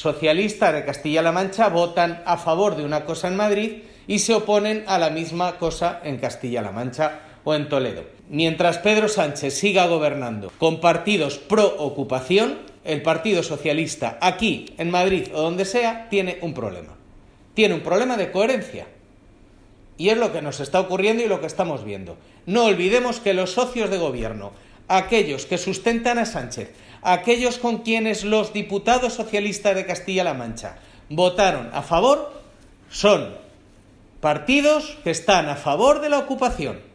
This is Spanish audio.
socialistas de Castilla-La Mancha votan a favor de una cosa en Madrid y se oponen a la misma cosa en Castilla-La Mancha o en Toledo. Mientras Pedro Sánchez siga gobernando con partidos pro ocupación, el Partido Socialista aquí, en Madrid o donde sea, tiene un problema. Tiene un problema de coherencia. Y es lo que nos está ocurriendo y lo que estamos viendo. No olvidemos que los socios de gobierno, aquellos que sustentan a Sánchez, aquellos con quienes los diputados socialistas de Castilla-La Mancha votaron a favor, son partidos que están a favor de la ocupación.